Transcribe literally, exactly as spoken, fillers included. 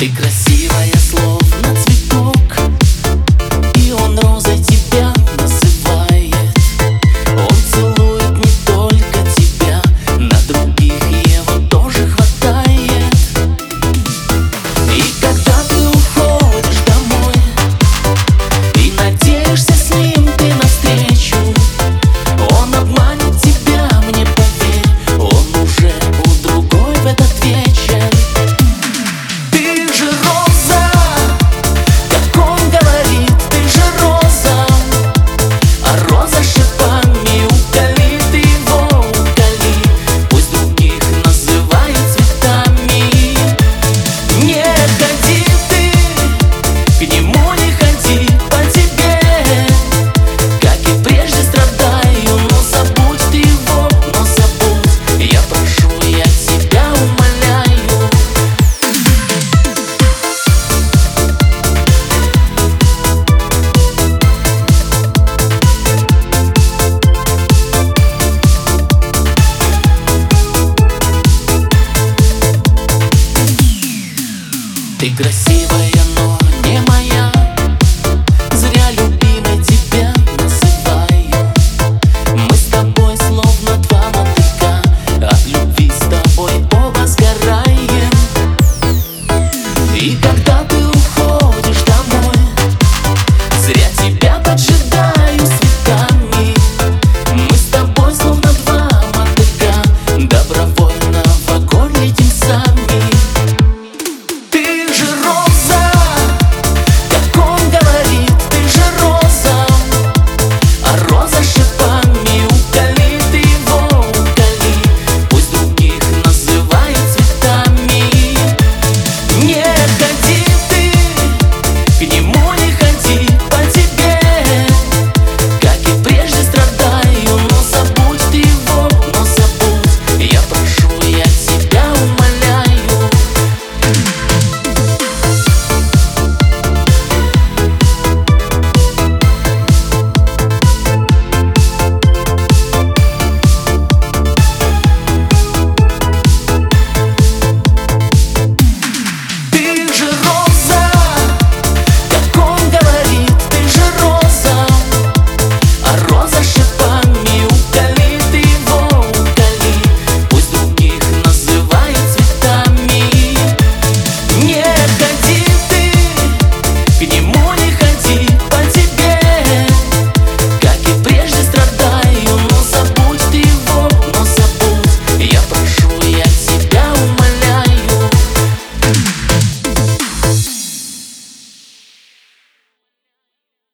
Ты красивая, словно цветок, и он розой тебя называет. Он целует не только тебя, на других его тоже хватает. И когда ты уходишь домой и надеешься с ним ты навстречу, он обманет тебя, мне поверь, он уже у другой в этот вечер. Ты красивая.